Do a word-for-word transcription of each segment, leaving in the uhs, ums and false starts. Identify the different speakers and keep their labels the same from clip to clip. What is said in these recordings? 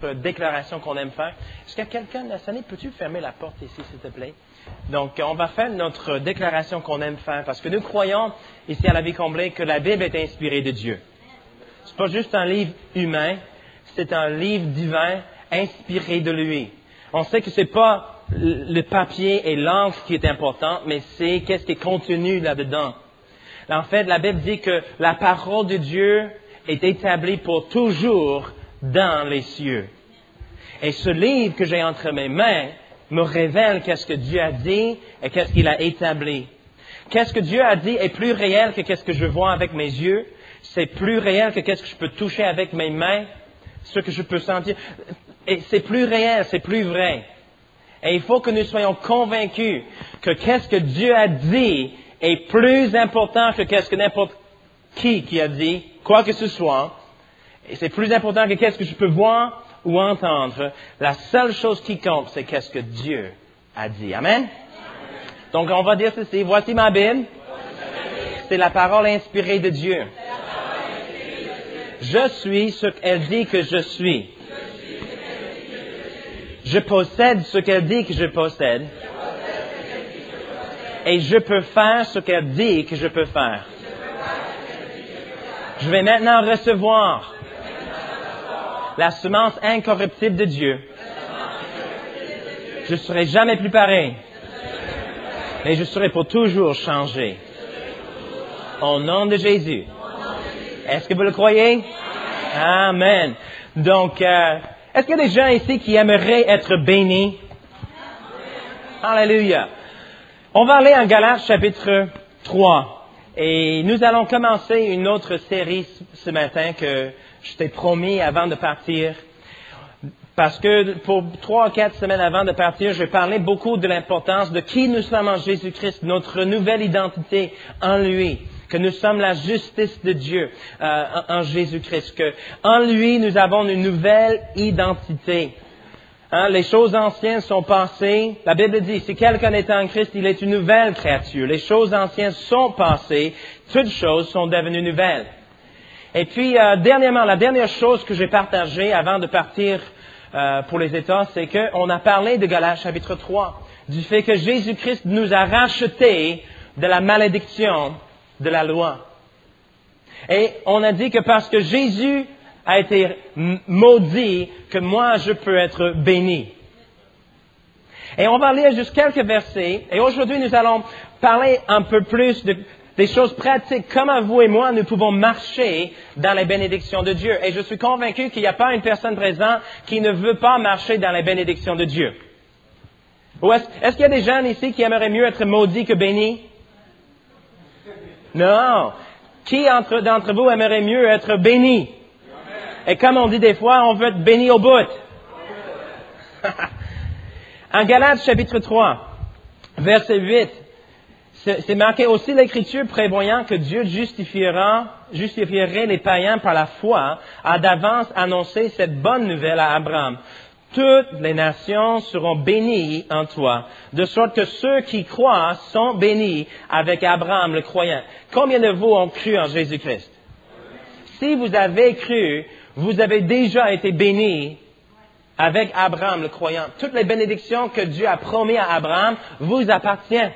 Speaker 1: notre déclaration qu'on aime faire. Est-ce qu'il y a quelqu'un, Nathaniel, peux-tu fermer la porte ici, s'il te plaît? Donc, on va faire notre déclaration qu'on aime faire parce que nous croyons ici à la vie comblée que la Bible est inspirée de Dieu. C'est pas juste un livre humain, c'est un livre divin inspiré de lui. On sait que c'est pas le papier et l'encre qui est important, mais c'est qu'est-ce qui est contenu là-dedans. En fait, la Bible dit que la parole de Dieu est établie pour toujours dans les cieux. Et ce livre que j'ai entre mes mains me révèle qu'est-ce que Dieu a dit et qu'est-ce qu'il a établi. Qu'est-ce que Dieu a dit est plus réel que qu'est-ce que je vois avec mes yeux. C'est plus réel que qu'est-ce que je peux toucher avec mes mains, ce que je peux sentir. Et c'est plus réel, c'est plus vrai. Et il faut que nous soyons convaincus que qu'est-ce que Dieu a dit est plus important que qu'est-ce que n'importe qui qui a dit, quoi que ce soit. Et c'est plus important que qu'est-ce que je peux voir ou entendre. La seule chose qui compte, c'est qu'est-ce que Dieu a dit. Amen? Amen. Donc, on va dire ceci. Voici ma Bible. C'est la parole inspirée de Dieu. Je suis ce qu'elle dit que je suis. Je possède ce qu'elle dit que je possède. Et je peux faire ce qu'elle dit que je peux faire. Je vais maintenant recevoir la semence incorruptible de Dieu. Je ne serai jamais plus pareil. Mais je serai pour toujours changé. Au nom de Jésus. Est-ce que vous le croyez? Amen. Donc, euh, est-ce qu'il y a des gens ici qui aimeraient être bénis? Alléluia. On va aller en Galates chapitre trois. Et nous allons commencer une autre série ce matin que je t'ai promis avant de partir. Parce que pour trois ou quatre semaines avant de partir, je vais parler beaucoup de l'importance de qui nous sommes en Jésus-Christ, notre nouvelle identité en lui, que nous sommes la justice de Dieu euh, en, en Jésus-Christ, que en lui nous avons une nouvelle identité. Hein, les choses anciennes sont passées. La Bible dit, si quelqu'un est en Christ, il est une nouvelle créature. Les choses anciennes sont passées, toutes choses sont devenues nouvelles. Et puis, euh, dernièrement, la dernière chose que j'ai partagée avant de partir euh, pour les États, c'est qu'on a parlé de Galates chapitre trois, du fait que Jésus-Christ nous a rachetés de la malédiction de la loi. Et on a dit que parce que Jésus a été maudit, que moi je peux être béni. Et on va lire juste quelques versets. Et aujourd'hui, nous allons parler un peu plus de, des choses pratiques. Comment vous et moi, nous pouvons marcher dans les bénédictions de Dieu. Et je suis convaincu qu'il n'y a pas une personne présente qui ne veut pas marcher dans les bénédictions de Dieu. Ou est-ce, est-ce qu'il y a des gens ici qui aimeraient mieux être maudits que bénis? Non. Qui entre, d'entre vous aimerait mieux être béni? Et comme on dit des fois, on veut être béni au bout. En Galates chapitre trois, verset huit, c'est, c'est marqué aussi l'Écriture prévoyant que Dieu justifiera, justifierait les païens par la foi, a d'avance annoncé cette bonne nouvelle à Abraham. Toutes les nations seront bénies en toi, de sorte que ceux qui croient sont bénis avec Abraham le croyant. Combien de vous ont cru en Jésus-Christ? Si vous avez cru, vous avez déjà été bénis avec Abraham le croyant. Toutes les bénédictions que Dieu a promis à Abraham vous appartiennent.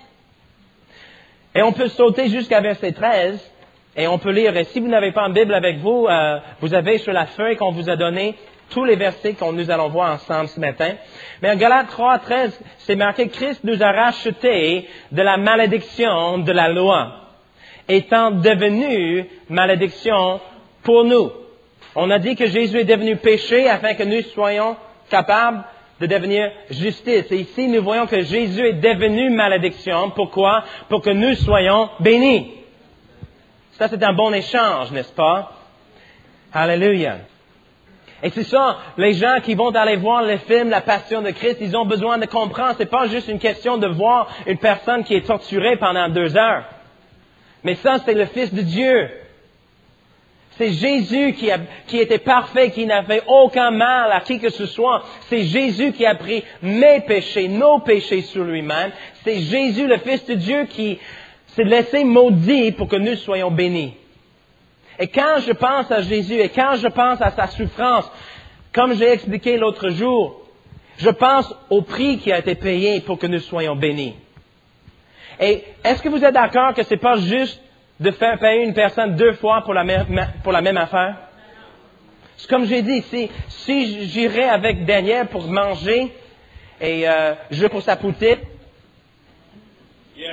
Speaker 1: Et on peut sauter jusqu'à verset treize et on peut lire. Et si vous n'avez pas une Bible avec vous, euh, vous avez sur la feuille qu'on vous a donnée tous les versets que nous allons voir ensemble ce matin. Mais en Galates trois, treize, c'est marqué, Christ nous a rachetés de la malédiction de la loi, étant devenu malédiction pour nous. On a dit que Jésus est devenu péché afin que nous soyons capables de devenir justice. Et ici, nous voyons que Jésus est devenu malédiction. Pourquoi? Pour que nous soyons bénis. Ça, c'est un bon échange, n'est-ce pas? Alléluia. Et c'est ça, les gens qui vont aller voir le film La Passion de Christ, ils ont besoin de comprendre. C'est pas juste une question de voir une personne qui est torturée pendant deux heures. Mais ça, c'est le Fils de Dieu. C'est Jésus qui, a, qui était parfait, qui n'avait aucun mal à qui que ce soit. C'est Jésus qui a pris mes péchés, nos péchés sur lui-même. C'est Jésus, le Fils de Dieu, qui s'est laissé maudit pour que nous soyons bénis. Et quand je pense à Jésus et quand je pense à sa souffrance, Comme j'ai expliqué l'autre jour, je pense au prix qui a été payé pour que nous soyons bénis. Et est-ce que vous êtes d'accord que c'est pas juste de faire payer une personne deux fois pour la même, pour la même affaire? C'est comme j'ai dit, si, si j'irais avec Daniel pour manger et euh, je veux pour sa poutine, yeah.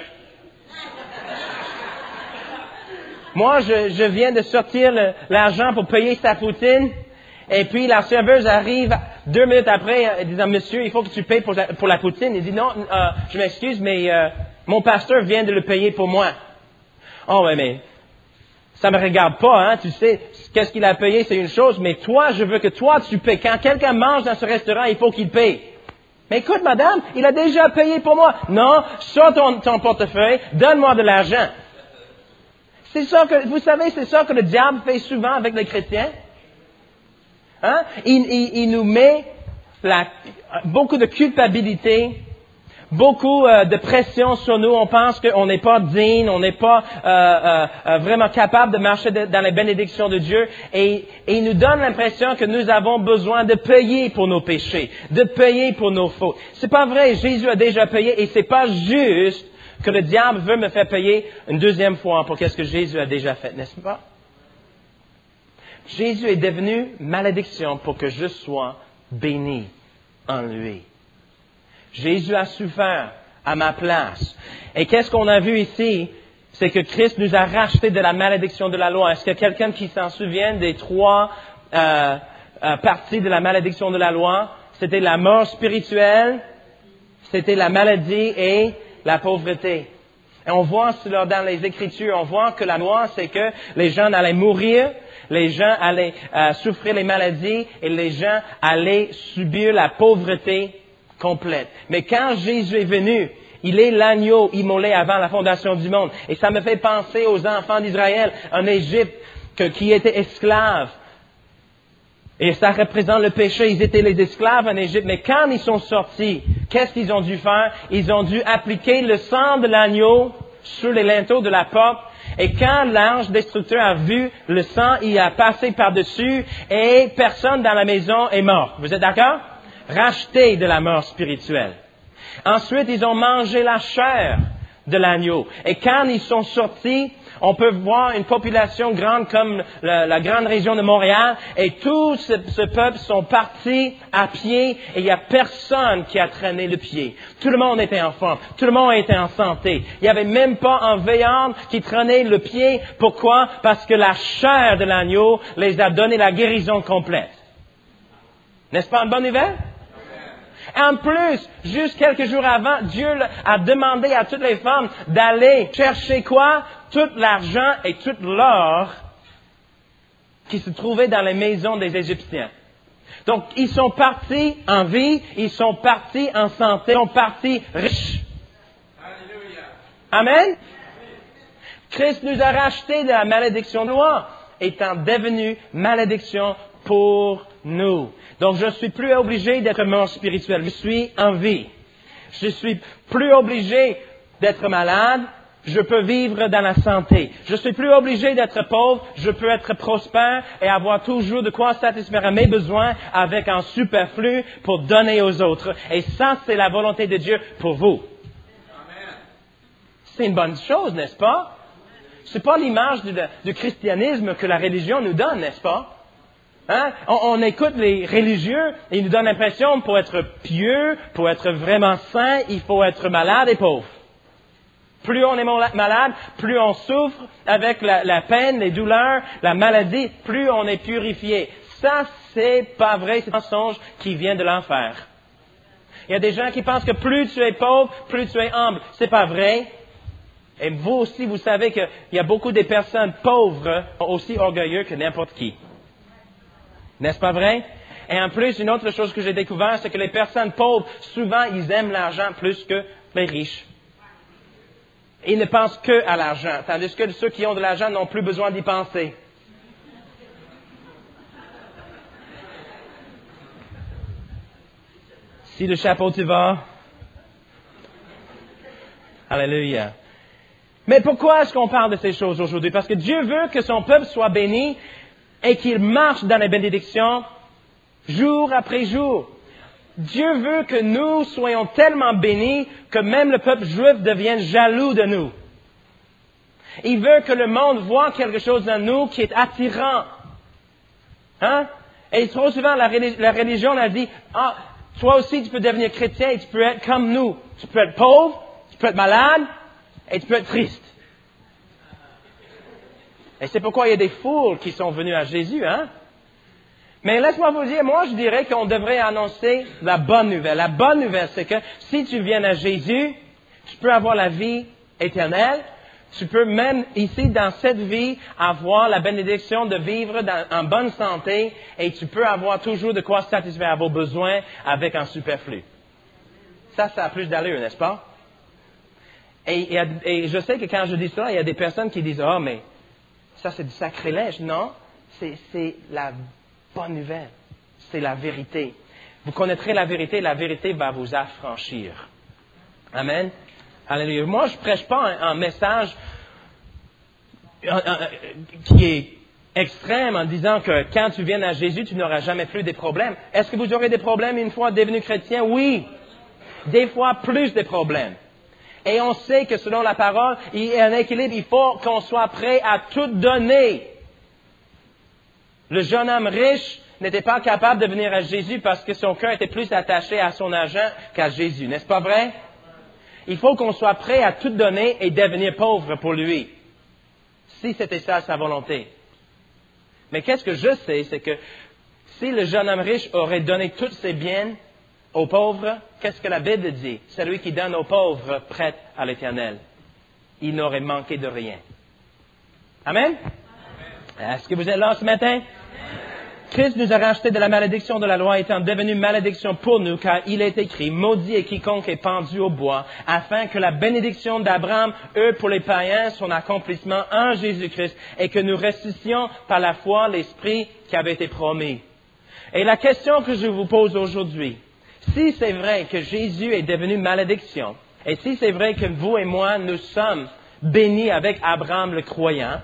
Speaker 1: Moi, je, je viens de sortir le, l'argent pour payer sa poutine. Et puis, la serveuse arrive deux minutes après, euh, disant, monsieur, il faut que tu payes pour la, pour la poutine. Il dit, non, euh, je m'excuse, mais euh, mon pasteur vient de le payer pour moi. Oh, ouais, mais ça me regarde pas, hein, tu sais, qu'est-ce qu'il a payé, c'est une chose, mais toi, je veux que toi, tu payes. Quand quelqu'un mange dans ce restaurant, il faut qu'il paye. Mais écoute, madame, il a déjà payé pour moi. Non, sors ton, ton portefeuille, donne-moi de l'argent. C'est ça que, vous savez, c'est ça que le diable fait souvent avec les chrétiens. Hein? Il, il, il nous met la, beaucoup de culpabilité, beaucoup euh, de pression sur nous. On pense qu'on n'est pas digne, on n'est pas euh, euh, vraiment capable de marcher de, dans les bénédictions de Dieu. Et, et il nous donne l'impression que nous avons besoin de payer pour nos péchés, de payer pour nos fautes. C'est pas vrai. Jésus a déjà payé et c'est pas juste que le diable veut me faire payer une deuxième fois pour qu'est-ce que Jésus a déjà fait, n'est-ce pas? Jésus est devenu malédiction pour que je sois béni en lui. Jésus a souffert à ma place. Et qu'est-ce qu'on a vu ici? C'est que Christ nous a rachetés de la malédiction de la loi. Est-ce qu'il y a quelqu'un qui s'en souvient des trois euh, euh, parties de la malédiction de la loi? C'était la mort spirituelle, c'était la maladie et la pauvreté. Et on voit cela dans les Écritures, on voit que la loi, c'est que les gens allaient mourir, les gens allaient euh, souffrir les maladies et les gens allaient subir la pauvreté complète. Mais quand Jésus est venu, il est l'agneau immolé avant la fondation du monde. Et ça me fait penser aux enfants d'Israël en Égypte que, qui étaient esclaves. Et ça représente le péché. Ils étaient les esclaves en Égypte. Mais quand ils sont sortis, qu'est-ce qu'ils ont dû faire? Ils ont dû appliquer le sang de l'agneau sur les linteaux de la porte. Et quand l'ange destructeur a vu le sang, il a passé par-dessus et personne dans la maison est mort. Vous êtes d'accord? Racheté de la mort spirituelle. Ensuite, ils ont mangé la chair de l'agneau. Et quand ils sont sortis, on peut voir une population grande comme la, la grande région de Montréal, et tout ce, ce peuple sont partis à pied, et il n'y a personne qui a traîné le pied. Tout le monde était en forme, tout le monde était en santé. Il n'y avait même pas un veillard qui traînait le pied. Pourquoi? Parce que la chair de l'agneau les a donné la guérison complète. N'est-ce pas une bonne nouvelle? En plus, juste quelques jours avant, Dieu a demandé à toutes les femmes d'aller chercher quoi? Tout l'argent et tout l'or qui se trouvait dans les maisons des Égyptiens. Donc, ils sont partis en vie, ils sont partis en santé, ils sont partis riches. Alléluia. Amen? Christ nous a rachetés de la malédiction de la loi, étant devenu malédiction pour nous. Donc, je ne suis plus obligé d'être mort spirituel. Je suis en vie. Je suis plus obligé d'être malade. Je peux vivre dans la santé. Je suis plus obligé d'être pauvre. Je peux être prospère et avoir toujours de quoi satisfaire mes besoins avec un superflu pour donner aux autres. Et ça, c'est la volonté de Dieu pour vous. Amen. C'est une bonne chose, n'est-ce pas? C'est pas l'image du, du christianisme que la religion nous donne, n'est-ce pas? Hein? On, on écoute les religieux et ils nous donnent l'impression pour être pieux, pour être vraiment saint, il faut être malade et pauvre. Plus on est malade, plus on souffre avec la, la peine, les douleurs, la maladie, plus on est purifié. Ça, c'est pas vrai, c'est un mensonge qui vient de l'enfer. Il y a des gens qui pensent que plus tu es pauvre, plus tu es humble. C'est pas vrai. Et vous aussi, vous savez qu'il y a beaucoup de personnes pauvres aussi orgueilleux que n'importe qui. N'est-ce pas vrai? Et en plus, une autre chose que j'ai découvert, c'est que les personnes pauvres, souvent, ils aiment l'argent plus que les riches. Ils ne pensent que à l'argent, tandis que ceux qui ont de l'argent n'ont plus besoin d'y penser. Si le chapeau tu vas, alléluia. Mais pourquoi est-ce qu'on parle de ces choses aujourd'hui? Parce que Dieu veut que son peuple soit béni et qu'il marche dans les bénédictions jour après jour. Dieu veut que nous soyons tellement bénis que même le peuple juif devienne jaloux de nous. Il veut que le monde voit quelque chose dans nous qui est attirant. Hein? Et trop souvent, la, religi- la religion a dit, ah, toi aussi tu peux devenir chrétien et tu peux être comme nous. Tu peux être pauvre, tu peux être malade et tu peux être triste. Et c'est pourquoi il y a des foules qui sont venues à Jésus, hein? Mais laisse-moi vous dire, moi je dirais qu'on devrait annoncer la bonne nouvelle. La bonne nouvelle, c'est que si tu viens à Jésus, tu peux avoir la vie éternelle. Tu peux même ici, dans cette vie, avoir la bénédiction de vivre dans, en bonne santé et tu peux avoir toujours de quoi satisfaire vos besoins avec un superflu. Ça, ça a plus d'allure, n'est-ce pas? Et, et, et je sais que quand je dis ça, il y a des personnes qui disent « Ah, oh, mais ça c'est du sacrilège. » Non, c'est, c'est la bonne nouvelle. C'est la vérité. Vous connaîtrez la vérité, la vérité va vous affranchir. Amen. Alléluia. Moi, je prêche pas un, un message un, un, qui est extrême en disant que quand tu viens à Jésus, tu n'auras jamais plus de problèmes. Est-ce que vous aurez des problèmes une fois devenu chrétien? Oui. Des fois, plus de problèmes. Et on sait que selon la parole, il y a un équilibre. Il faut qu'on soit prêt à tout donner. Le jeune homme riche n'était pas capable de venir à Jésus parce que son cœur était plus attaché à son argent qu'à Jésus. N'est-ce pas vrai? Il faut qu'on soit prêt à tout donner et devenir pauvre pour lui. Si c'était ça sa volonté. Mais qu'est-ce que je sais, c'est que si le jeune homme riche aurait donné tous ses biens aux pauvres, qu'est-ce que la Bible dit? Celui qui donne aux pauvres prête à l'Éternel. Il n'aurait manqué de rien. Amen? Amen. Est-ce que vous êtes là ce matin? Christ nous a rachetés de la malédiction de la loi étant devenu malédiction pour nous, car il est écrit, maudit est quiconque est pendu au bois, afin que la bénédiction d'Abraham, eux pour les païens, son accomplissement en Jésus-Christ, et que nous ressuscitions par la foi l'Esprit qui avait été promis. Et la question que je vous pose aujourd'hui, si c'est vrai que Jésus est devenu malédiction, et si c'est vrai que vous et moi, nous sommes bénis avec Abraham le croyant,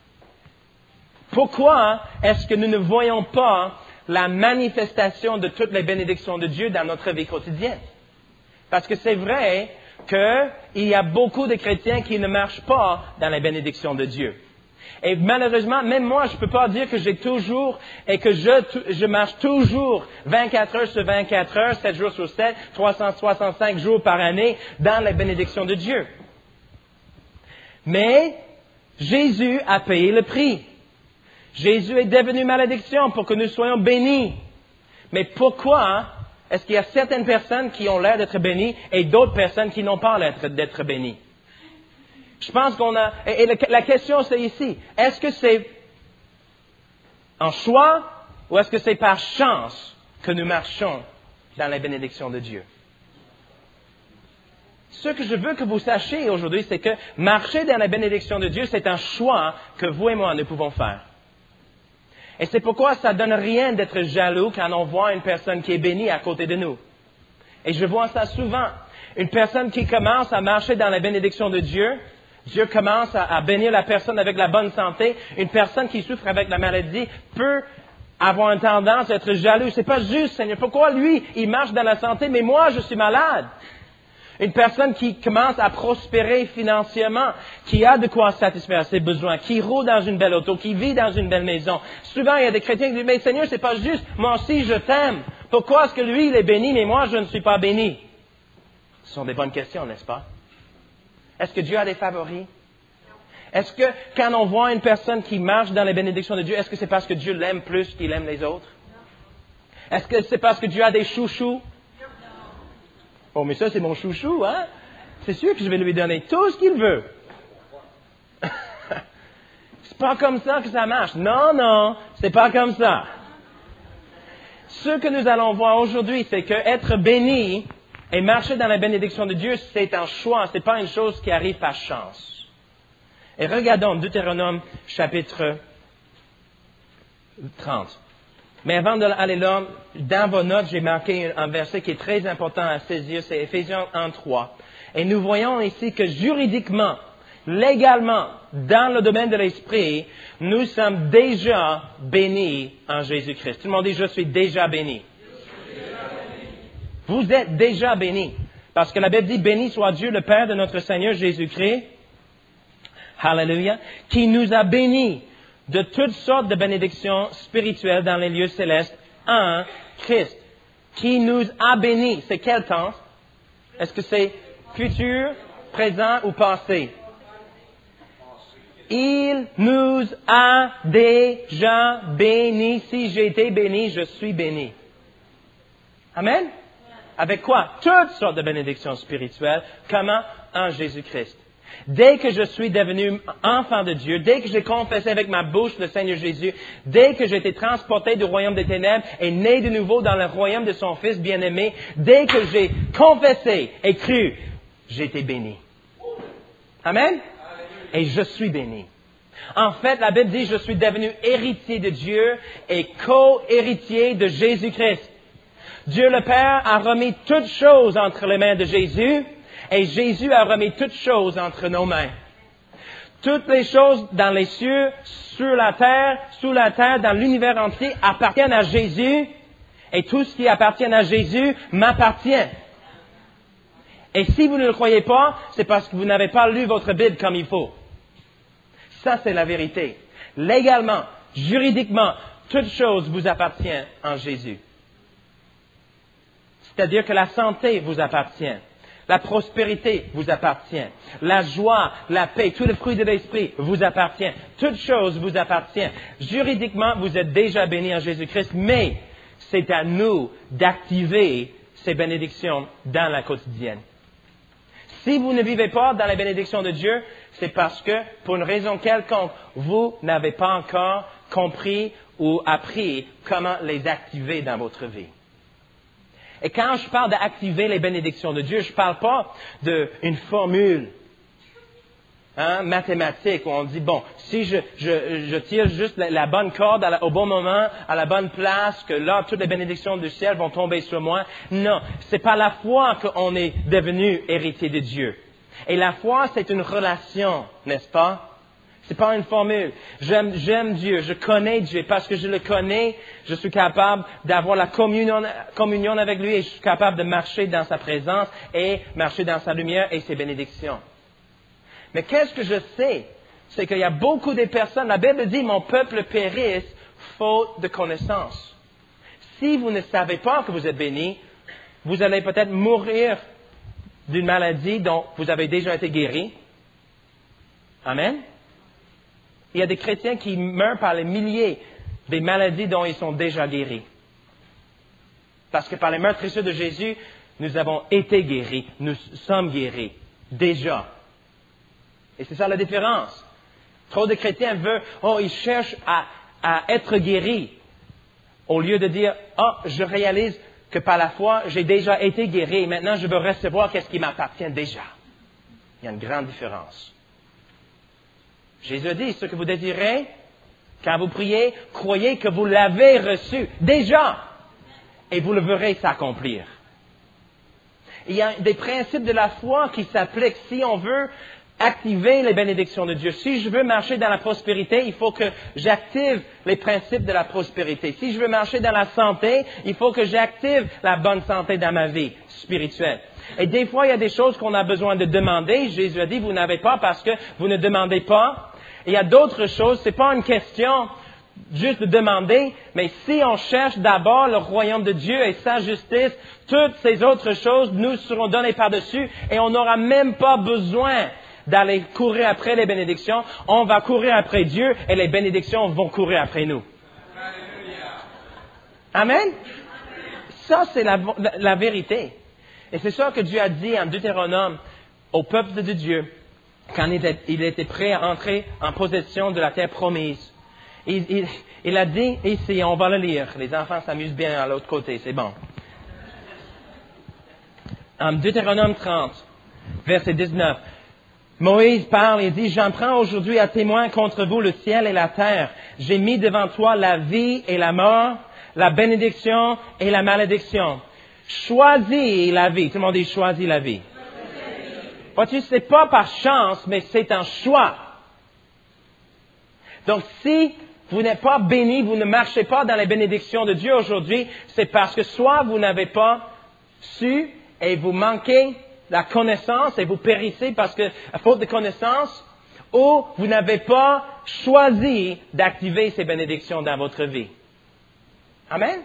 Speaker 1: pourquoi est-ce que nous ne voyons pas la manifestation de toutes les bénédictions de Dieu dans notre vie quotidienne? Parce que c'est vrai qu'il y a beaucoup de chrétiens qui ne marchent pas dans les bénédictions de Dieu. Et malheureusement, même moi, je ne peux pas dire que j'ai toujours et que je, je marche toujours vingt-quatre heures sur vingt-quatre heures, sept jours sur sept, trois cent soixante-cinq jours par année dans les bénédictions de Dieu. Mais Jésus a payé le prix. Jésus est devenu malédiction pour que nous soyons bénis. Mais pourquoi est-ce qu'il y a certaines personnes qui ont l'air d'être bénies et d'autres personnes qui n'ont pas l'air d'être bénies? Je pense qu'on a... Et, et la question c'est ici, est-ce que c'est en choix ou est-ce que c'est par chance que nous marchons dans les bénédictions de Dieu? Ce que je veux que vous sachiez aujourd'hui, c'est que marcher dans les bénédictions de Dieu, c'est un choix que vous et moi nous pouvons faire. Et c'est pourquoi ça ne donne rien d'être jaloux quand on voit une personne qui est bénie à côté de nous. Et je vois ça souvent. Une personne qui commence à marcher dans la bénédiction de Dieu, Dieu commence à, à bénir la personne avec la bonne santé. Une personne qui souffre avec la maladie peut avoir une tendance à être jaloux. C'est pas juste, Seigneur. Pourquoi lui, il marche dans la santé, mais moi, je suis malade? Une personne qui commence à prospérer financièrement, qui a de quoi satisfaire ses besoins, qui roule dans une belle auto, qui vit dans une belle maison. Souvent, il y a des chrétiens qui disent, mais Seigneur, c'est pas juste, moi aussi je t'aime. Pourquoi est-ce que lui, il est béni, mais moi, je ne suis pas béni? Ce sont des bonnes questions, n'est-ce pas? Est-ce que Dieu a des favoris? Est-ce que quand on voit une personne qui marche dans les bénédictions de Dieu, est-ce que c'est parce que Dieu l'aime plus qu'il aime les autres? Est-ce que c'est parce que Dieu a des chouchous? Oh, mais ça, c'est mon chouchou, hein? C'est sûr que je vais lui donner tout ce qu'il veut. C'est pas comme ça que ça marche. Non, non, c'est pas comme ça. Ce que nous allons voir aujourd'hui, c'est que être béni et marcher dans la bénédiction de Dieu, c'est un choix, c'est pas une chose qui arrive par chance. Et regardons Deutéronome chapitre trente. Mais avant d'aller là, dans vos notes, j'ai marqué un verset qui est très important à saisir, c'est Éphésiens un trois. Et nous voyons ici que juridiquement, légalement, dans le domaine de l'esprit, nous sommes déjà bénis en Jésus-Christ. Tout le monde dit, je suis déjà béni. Vous êtes déjà bénis. Parce que la Bible dit, béni soit Dieu, le Père de notre Seigneur Jésus-Christ. Hallelujah. Qui nous a bénis de toutes sortes de bénédictions spirituelles dans les lieux célestes en Christ. Qui nous a bénis. C'est quel temps? Est-ce que c'est futur, présent ou passé? Il nous a déjà bénis. Si j'ai été béni, je suis béni. Amen? Avec quoi? Toutes sortes de bénédictions spirituelles. Comment? En Jésus-Christ. Dès que je suis devenu enfant de Dieu, dès que j'ai confessé avec ma bouche le Seigneur Jésus, dès que j'ai été transporté du royaume des ténèbres et né de nouveau dans le royaume de son Fils bien-aimé, dès que j'ai confessé et cru, j'ai été béni. Amen? Et je suis béni. En fait, la Bible dit, je suis devenu héritier de Dieu et co-héritier de Jésus-Christ. Dieu le Père a remis toutes choses entre les mains de Jésus et Jésus a remis toutes choses entre nos mains. Toutes les choses dans les cieux, sur la terre, sous la terre, dans l'univers entier appartiennent à Jésus et tout ce qui appartient à Jésus m'appartient. Et si vous ne le croyez pas, c'est parce que vous n'avez pas lu votre Bible comme il faut. Ça, c'est la vérité. Légalement, juridiquement, toute chose vous appartient en Jésus. C'est-à-dire que la santé vous appartient. La prospérité vous appartient. La joie, la paix, tous les fruits de l'esprit vous appartiennent. Toute chose vous appartient. Juridiquement, vous êtes déjà bénis en Jésus-Christ, mais c'est à nous d'activer ces bénédictions dans la quotidienne. Si vous ne vivez pas dans les bénédictions de Dieu, c'est parce que, pour une raison quelconque, vous n'avez pas encore compris ou appris comment les activer dans votre vie. Et quand je parle d'activer les bénédictions de Dieu, je ne parle pas d'une formule hein, mathématique où on dit, bon, si je, je, je tire juste la, la bonne corde à la, au bon moment, à la bonne place, que là, toutes les bénédictions du ciel vont tomber sur moi. Non, c'est par la foi qu'on est devenu héritier de Dieu. Et la foi, c'est une relation, n'est-ce pas? C'est pas une formule. J'aime, j'aime Dieu, je connais Dieu. Parce que je le connais, je suis capable d'avoir la communion, communion avec lui et je suis capable de marcher dans sa présence et marcher dans sa lumière et ses bénédictions. Mais qu'est-ce que je sais? C'est qu'il y a beaucoup de personnes, la Bible dit, mon peuple périsse faute de connaissance. Si vous ne savez pas que vous êtes béni, vous allez peut-être mourir d'une maladie dont vous avez déjà été guéri. Amen? Il y a des chrétiens qui meurent par les milliers des maladies dont ils sont déjà guéris. Parce que par les meurtrissures de Jésus, nous avons été guéris, nous sommes guéris, déjà. Et c'est ça la différence. Trop de chrétiens veulent, oh, ils cherchent à, à être guéris, au lieu de dire, oh, je réalise que par la foi, j'ai déjà été guéri et maintenant je veux recevoir qu'est-ce qui m'appartient déjà. Il y a une grande différence. Jésus a dit, ce que vous désirez, quand vous priez, croyez que vous l'avez reçu déjà et vous le verrez s'accomplir. Il y a des principes de la foi qui s'appliquent. Si on veut activer les bénédictions de Dieu, si je veux marcher dans la prospérité, il faut que j'active les principes de la prospérité. Si je veux marcher dans la santé, il faut que j'active la bonne santé dans ma vie spirituelle. Et des fois, il y a des choses qu'on a besoin de demander. Jésus a dit, vous n'avez pas parce que vous ne demandez pas. Il y a d'autres choses, c'est pas une question juste de demander, mais si on cherche d'abord le royaume de Dieu et sa justice, toutes ces autres choses nous seront données par-dessus et on n'aura même pas besoin d'aller courir après les bénédictions. On va courir après Dieu et les bénédictions vont courir après nous. Amen? Ça, c'est la, la, la vérité. Et c'est ça que Dieu a dit en Deutéronome au peuple de Dieu quand il était, il était prêt à entrer en possession de la terre promise. Il, il, il a dit ici, on va le lire. Les enfants s'amusent bien à l'autre côté, c'est bon. En Deutéronome trente, verset dix-neuf. Moïse parle et dit, j'en prends aujourd'hui à témoin contre vous le ciel et la terre. J'ai mis devant toi la vie et la mort, la bénédiction et la malédiction. Choisis la vie. Tout le monde dit choisis la vie. Vois-tu, ce n'est pas par chance, mais c'est un choix. Donc, si vous n'êtes pas béni, vous ne marchez pas dans les bénédictions de Dieu aujourd'hui, c'est parce que soit vous n'avez pas su et vous manquez la connaissance et vous périssez parce que, à faute de connaissance, ou vous n'avez pas choisi d'activer ces bénédictions dans votre vie. Amen?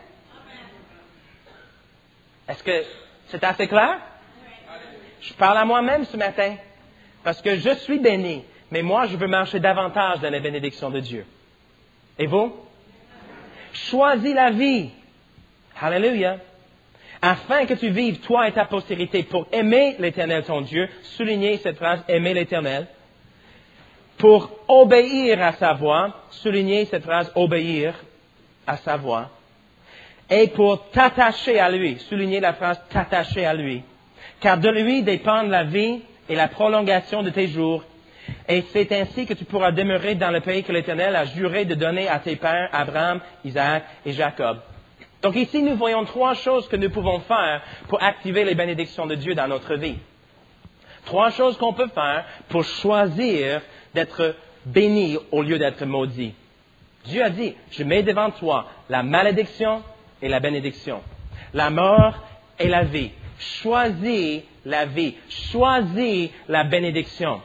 Speaker 1: Est-ce que c'est assez clair? Je parle à moi-même ce matin parce que je suis béni, mais moi je veux marcher davantage dans les bénédictions de Dieu. Et vous? Choisis la vie. Alléluia. Afin que tu vives, toi et ta postérité, pour aimer l'Éternel ton Dieu, souligner cette phrase, aimer l'Éternel, pour obéir à sa voix, souligner cette phrase, obéir à sa voix, et pour t'attacher à lui, souligner la phrase, t'attacher à lui, car de lui dépendent la vie et la prolongation de tes jours, et c'est ainsi que tu pourras demeurer dans le pays que l'Éternel a juré de donner à tes pères, Abraham, Isaac et Jacob. Donc ici, nous voyons trois choses que nous pouvons faire pour activer les bénédictions de Dieu dans notre vie. Trois choses qu'on peut faire pour choisir d'être béni au lieu d'être maudit. Dieu a dit, je mets devant toi la malédiction et la bénédiction, la mort et la vie. Choisis la vie, choisis la bénédiction.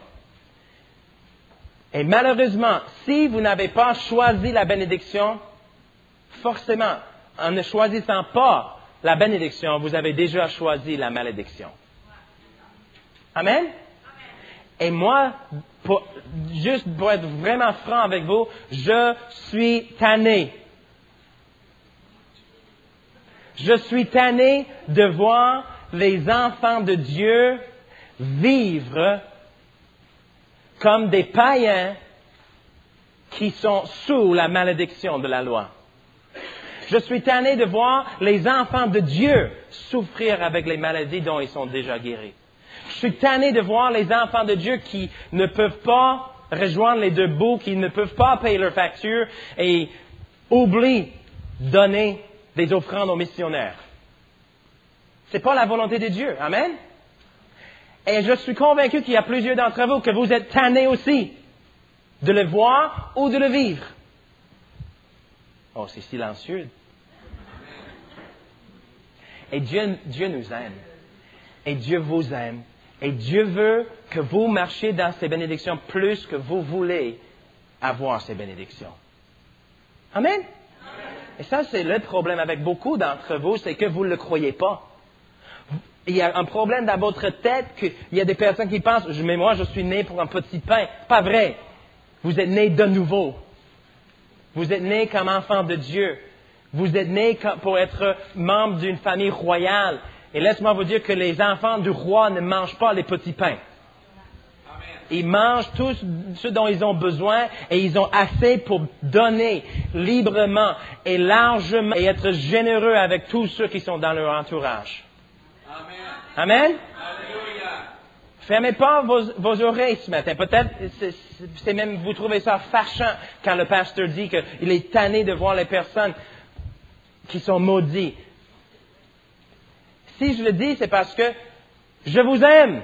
Speaker 1: Et malheureusement, si vous n'avez pas choisi la bénédiction, forcément, en ne choisissant pas la bénédiction, vous avez déjà choisi la malédiction. Amen? Et moi, pour, juste pour être vraiment franc avec vous, je suis tanné. Je suis tanné de voir les enfants de Dieu vivre comme des païens qui sont sous la malédiction de la loi. Je suis tanné de voir les enfants de Dieu souffrir avec les maladies dont ils sont déjà guéris. Je suis tanné de voir les enfants de Dieu qui ne peuvent pas rejoindre les deux bouts, qui ne peuvent pas payer leurs factures et oublient de donner des offrandes aux missionnaires. C'est pas la volonté de Dieu. Amen? Et je suis convaincu qu'il y a plusieurs d'entre vous que vous êtes tannés aussi de le voir ou de le vivre. Oh, c'est silencieux. Et Dieu, Dieu nous aime. Et Dieu vous aime. Et Dieu veut que vous marchiez dans ces bénédictions plus que vous voulez avoir ces bénédictions. Amen? Amen. Et ça, c'est le problème avec beaucoup d'entre vous, c'est que vous ne le croyez pas. Il y a un problème dans votre tête qu'il y a des personnes qui pensent, mais moi, je suis né pour un petit pain. Pas vrai. Vous êtes né de nouveau. Vous êtes né comme enfant de Dieu. Vous êtes né pour être membre d'une famille royale. Et laisse-moi vous dire que les enfants du roi ne mangent pas les petits pains. Ils mangent tout ce dont ils ont besoin et ils ont assez pour donner librement et largement et être généreux avec tous ceux qui sont dans leur entourage. Amen. Amen? Fermez pas vos, vos oreilles ce matin. Peut-être, c'est, c'est même, vous trouvez ça fâchant quand le pasteur dit qu'il est tanné de voir les personnes qui sont maudites. Si je le dis, c'est parce que je vous aime.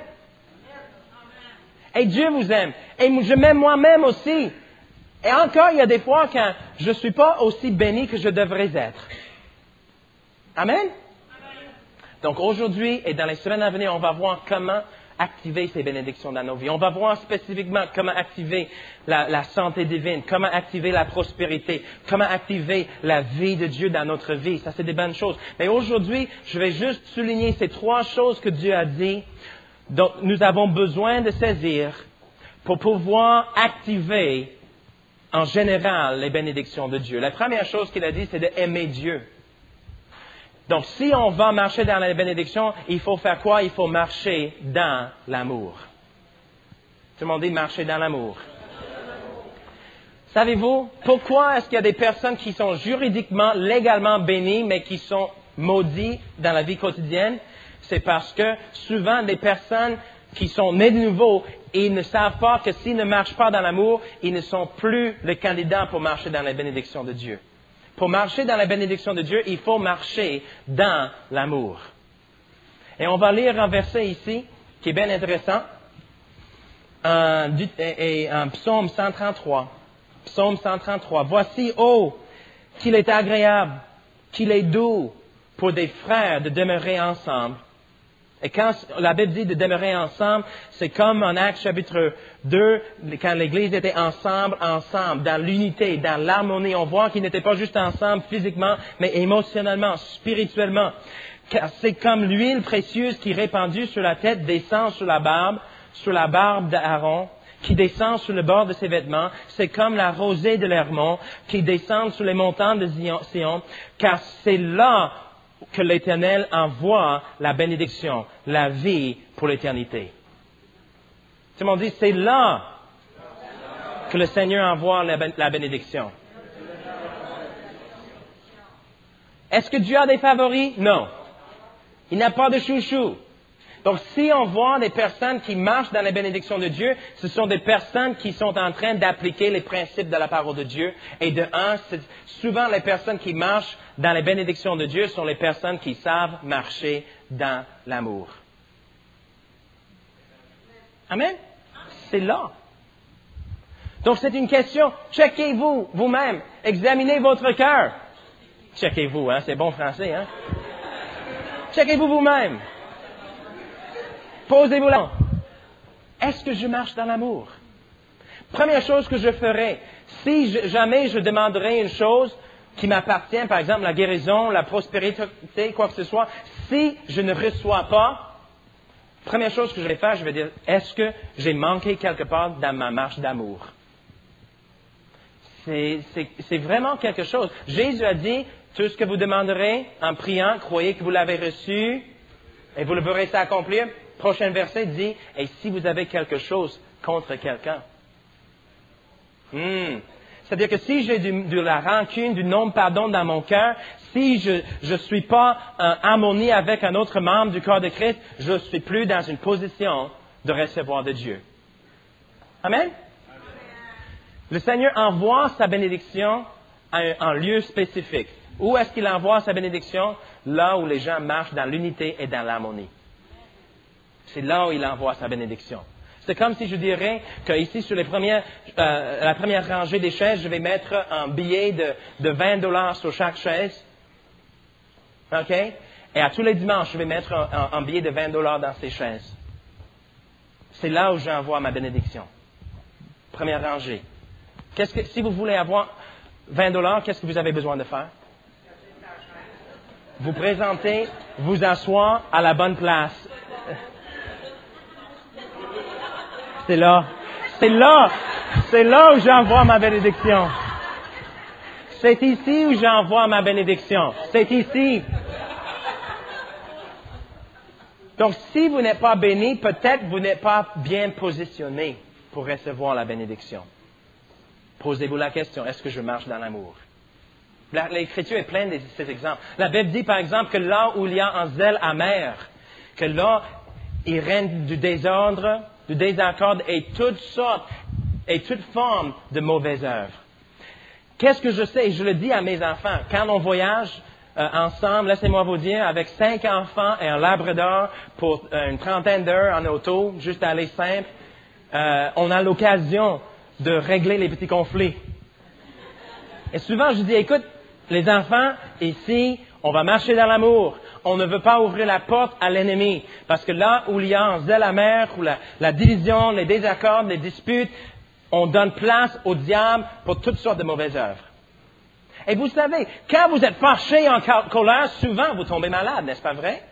Speaker 1: Et Dieu vous aime. Et je m'aime moi-même aussi. Et encore, il y a des fois quand je ne suis pas aussi béni que je devrais être. Amen? Donc aujourd'hui et dans les semaines à venir, on va voir comment activer ces bénédictions dans nos vies. On va voir spécifiquement comment activer la, la santé divine, comment activer la prospérité, comment activer la vie de Dieu dans notre vie. Ça, c'est des bonnes choses. Mais aujourd'hui, je vais juste souligner ces trois choses que Dieu a dit, dont nous avons besoin de saisir pour pouvoir activer en général les bénédictions de Dieu. La première chose qu'il a dit, c'est d'aimer Dieu. Donc, si on va marcher dans la bénédiction, il faut faire quoi? Il faut marcher dans l'amour. Tout le monde dit marcher dans l'amour. Savez-vous pourquoi est-ce qu'il y a des personnes qui sont juridiquement, légalement bénies, mais qui sont maudites dans la vie quotidienne? C'est parce que souvent, les personnes qui sont nées de nouveau, ils ne savent pas que s'ils ne marchent pas dans l'amour, ils ne sont plus les candidats pour marcher dans la bénédiction de Dieu. Pour marcher dans la bénédiction de Dieu, il faut marcher dans l'amour. Et on va lire un verset ici qui est bien intéressant. un, et, et un psaume cent trente-trois. Psaume cent trente-trois. Voici, oh, qu'il est agréable, qu'il est doux pour des frères de demeurer ensemble. Et quand la Bible dit de demeurer ensemble, c'est comme en Actes chapitre deux, quand l'Église était ensemble, ensemble, dans l'unité, dans l'harmonie. On voit qu'ils n'étaient pas juste ensemble physiquement, mais émotionnellement, spirituellement. Car c'est comme l'huile précieuse qui répandue sur la tête descend sur la barbe, sur la barbe d'Aaron, qui descend sur le bord de ses vêtements. C'est comme la rosée de l'Hermon qui descend sur les montagnes de Sion, car c'est là que l'Éternel envoie la bénédiction, la vie pour l'éternité. Tout le monde dit, c'est là que le Seigneur envoie la bénédiction. Est-ce que Dieu a des favoris? Non. Il n'a pas de chouchou. Donc, si on voit des personnes qui marchent dans la bénédiction de Dieu, ce sont des personnes qui sont en train d'appliquer les principes de la parole de Dieu. Et de un, c'est souvent les personnes qui marchent dans les bénédictions de Dieu sont les personnes qui savent marcher dans l'amour. Amen? C'est là. Donc, c'est une question. Checkez-vous vous-même. Examinez votre cœur. Checkez-vous, hein? C'est bon français, hein? Checkez-vous vous-même. Posez-vous là. Est-ce que je marche dans l'amour? Première chose que je ferai, si je, jamais je demanderai une chose qui m'appartient, par exemple la guérison, la prospérité, quoi que ce soit, si je ne reçois pas, première chose que je vais faire, je vais dire, est-ce que j'ai manqué quelque part dans ma marche d'amour? C'est, c'est, c'est vraiment quelque chose. Jésus a dit, tout ce que vous demanderez en priant, croyez que vous l'avez reçu et vous le verrez s'accomplir. Prochain verset dit, et si vous avez quelque chose contre quelqu'un. Hmm. C'est-à-dire que si j'ai du, de la rancune, du non-pardon dans mon cœur, si je ne suis pas en harmonie avec un autre membre du corps de Christ, je ne suis plus dans une position de recevoir de Dieu. Amen? Amen. Le Seigneur envoie sa bénédiction à un, un lieu spécifique. Où est-ce qu'il envoie sa bénédiction? Là où les gens marchent dans l'unité et dans l'harmonie. C'est là où il envoie sa bénédiction. C'est comme si je dirais qu'ici, sur les premières, euh, la première rangée des chaises, je vais mettre un billet de, de vingt dollars sur chaque chaise. OK? Et à tous les dimanches, je vais mettre un, un, un billet de vingt dollars dans ces chaises. C'est là où j'envoie ma bénédiction. Première rangée. Qu'est-ce que, si vous voulez avoir vingt dollars, qu'est-ce que vous avez besoin de faire? Vous présenter, vous asseoir à la bonne place. C'est là. C'est là. C'est là où j'envoie ma bénédiction. C'est ici où j'envoie ma bénédiction. C'est ici. Donc, si vous n'êtes pas béni, peut-être vous n'êtes pas bien positionné pour recevoir la bénédiction. Posez-vous la question, est-ce que je marche dans l'amour? L'Écriture est pleine de ces exemples. La Bible dit, par exemple, que là où il y a un zèle amer, que là, il règne du désordre, du désaccord et toutes sortes et toutes formes de mauvaises œuvres. Qu'est-ce que je sais? Je le dis à mes enfants. Quand on voyage euh, ensemble, laissez-moi vous dire, avec cinq enfants et un labrador pour euh, une trentaine d'heures en auto, juste aller simple, euh, on a l'occasion de régler les petits conflits. Et souvent, je dis, écoute, les enfants, ici, on va marcher dans l'amour. On ne veut pas ouvrir la porte à l'ennemi. Parce que là où il y a un zèle amer, où la, la division, les désaccords, les disputes, on donne place au diable pour toutes sortes de mauvaises œuvres. Et vous savez, quand vous êtes fâché en colère, souvent vous tombez malade, n'est-ce pas vrai?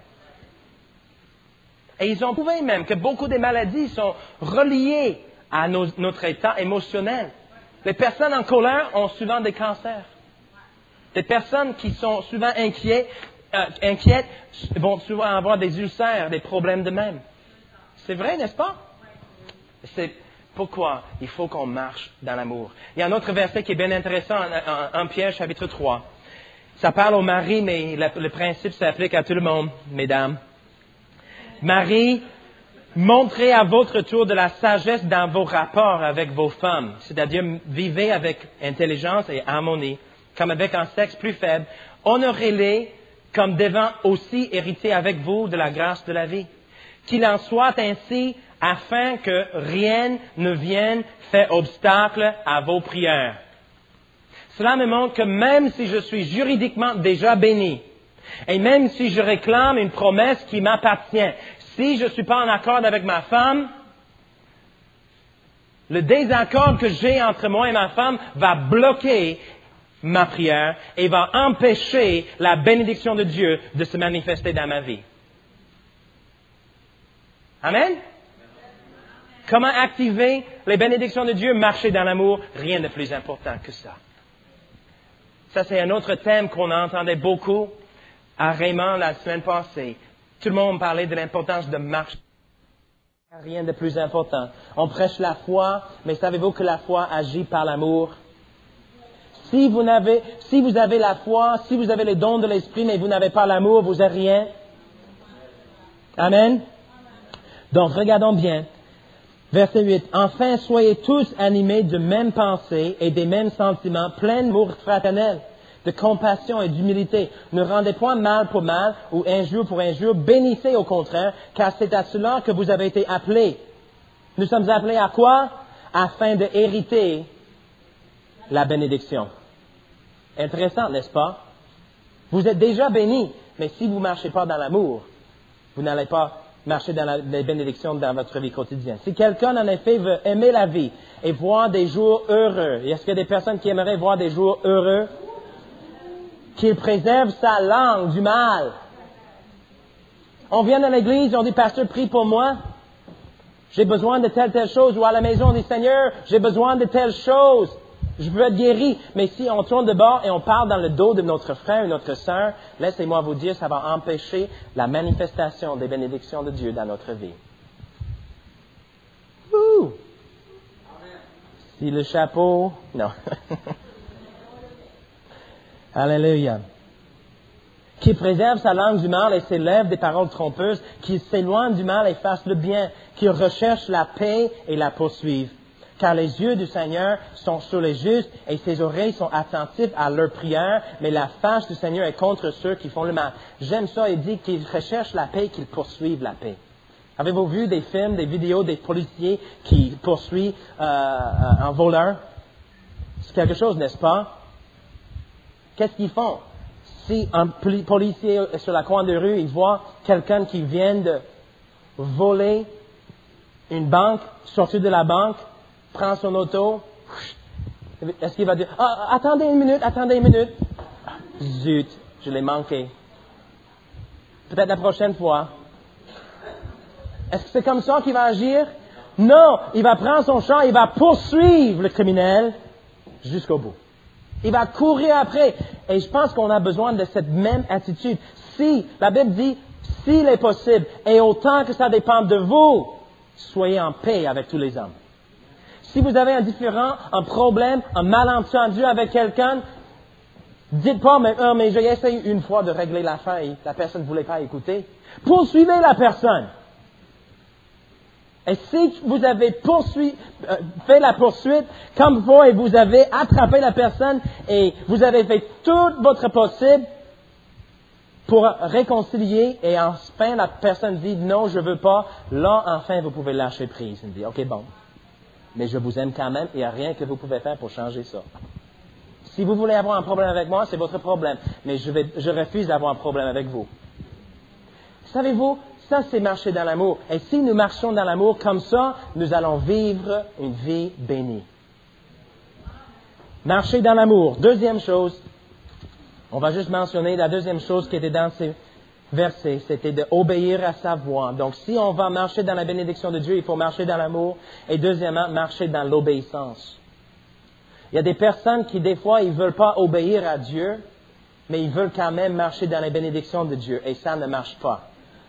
Speaker 1: Et ils ont prouvé même que beaucoup des maladies sont reliées à nos, notre état émotionnel. Les personnes en colère ont souvent des cancers. Des personnes qui sont souvent inquiètes, euh, inquiètes vont souvent avoir des ulcères, des problèmes de même. C'est vrai, n'est-ce pas? C'est pourquoi il faut qu'on marche dans l'amour. Il y a un autre verset qui est bien intéressant, en Pierre chapitre trois. Ça parle au mari, mais le, le principe s'applique à tout le monde, mesdames. Marie, montrez à votre tour de la sagesse dans vos rapports avec vos femmes, c'est-à-dire vivez avec intelligence et harmonie, comme avec un sexe plus faible. Honorez-les comme devant aussi hériter avec vous de la grâce de la vie. Qu'il en soit ainsi afin que rien ne vienne faire obstacle à vos prières. Cela me montre que même si je suis juridiquement déjà béni, et même si je réclame une promesse qui m'appartient, si je ne suis pas en accord avec ma femme, le désaccord que j'ai entre moi et ma femme va bloquer ma prière et va empêcher la bénédiction de Dieu de se manifester dans ma vie. Amen? Comment activer les bénédictions de Dieu? Marcher dans l'amour, rien de plus important que ça. Ça, c'est un autre thème qu'on entendait beaucoup à Raymond la semaine passée. Tout le monde parlait de l'importance de marcher. Rien de plus important. On prêche la foi, mais savez-vous que la foi agit par l'amour? Si vous n'avez, si vous avez la foi, si vous avez les dons de l'Esprit, mais vous n'avez pas l'amour, vous n'êtes rien. Amen? Donc, regardons bien. Verset huit. Enfin, soyez tous animés de même pensée et des mêmes sentiments, pleins d'amour fraternel, de compassion et d'humilité. Ne rendez point mal pour mal ou injure pour injure. Bénissez au contraire, car c'est à cela que vous avez été appelés. Nous sommes appelés à quoi? Afin de hériter la bénédiction. Intéressant, n'est-ce pas? Vous êtes déjà bénis, mais si vous ne marchez pas dans l'amour, vous n'allez pas marcher dans la, les bénédictions dans votre vie quotidienne. Si quelqu'un, en effet, veut aimer la vie et voir des jours heureux, est-ce qu'il y a des personnes qui aimeraient voir des jours heureux? Qu'il préserve sa langue du mal. On vient dans l'église, on dit, pasteur, prie pour moi. J'ai besoin de telle, telle chose. Ou à la maison, on dit, Seigneur, j'ai besoin de telle chose. Je veux être guéri. Mais si on tourne de bord et on parle dans le dos de notre frère ou notre sœur, laissez-moi vous dire, ça va empêcher la manifestation des bénédictions de Dieu dans notre vie. Ouh! Si le chapeau... Non. Alléluia. Qui préserve sa langue du mal et s'élève des paroles trompeuses, qui s'éloigne du mal et fasse le bien, qui recherche la paix et la poursuive. Car les yeux du Seigneur sont sur les justes et ses oreilles sont attentives à leurs prières, mais la face du Seigneur est contre ceux qui font le mal. J'aime ça, il dit qu'ils recherchent la paix et qu'ils poursuivent la paix. Avez-vous vu des films, des vidéos des policiers qui poursuivent euh, un voleur? C'est quelque chose, n'est-ce pas? Qu'est-ce qu'ils font? Si un policier est sur la coin de rue, il voit quelqu'un qui vient de voler une banque, sortir de la banque, prend son auto, est-ce qu'il va dire, ah, attendez une minute, attendez une minute. Zut, je l'ai manqué. Peut-être la prochaine fois. Est-ce que c'est comme ça qu'il va agir? Non, il va prendre son char, il va poursuivre le criminel jusqu'au bout. Il va courir après. Et je pense qu'on a besoin de cette même attitude. Si, la Bible dit, s'il est possible, et autant que ça dépend de vous, soyez en paix avec tous les hommes. Si vous avez un différend, un problème, un malentendu avec quelqu'un, dites pas, mais, oh, mais j'ai essayé une fois de régler l'affaire et la personne ne voulait pas écouter. Poursuivez la personne. Et si vous avez poursuivi, euh, fait la poursuite comme vous et vous avez attrapé la personne et vous avez fait tout votre possible pour réconcilier et enfin la personne dit non, je veux pas, là enfin vous pouvez lâcher prise. Il dit ok bon, mais je vous aime quand même, il n'y a rien que vous pouvez faire pour changer ça. Si vous voulez avoir un problème avec moi, c'est votre problème, mais je, vais, je refuse d'avoir un problème avec vous. Savez-vous, ça c'est marcher dans l'amour. Et si nous marchons dans l'amour comme ça, nous allons vivre une vie bénie. Marcher dans l'amour. Deuxième chose, on va juste mentionner la deuxième chose qui était dans ces versets, c'était d'obéir à sa voix. Donc si on va marcher dans la bénédiction de Dieu, il faut marcher dans l'amour. Et deuxièmement, marcher dans l'obéissance. Il y a des personnes qui des fois, ils ne veulent pas obéir à Dieu, mais ils veulent quand même marcher dans les bénédictions de Dieu. Et ça ne marche pas.